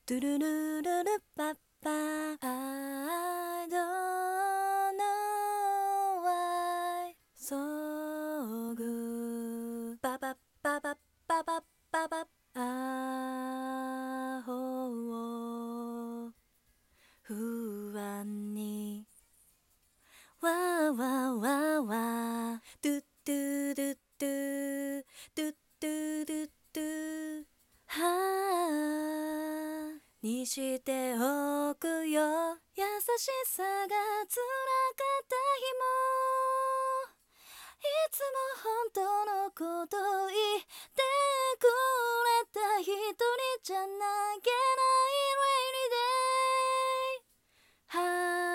トゥルルルルパッパ I don't know why so good パパパパパパパパアホを不安にわーわーわーわートゥットゥドゥットゥトゥットゥドゥットゥはあにしておくよ優しさが辛かった日もいつも本当のこと言ってくれた一人じゃ泣けない Rainy day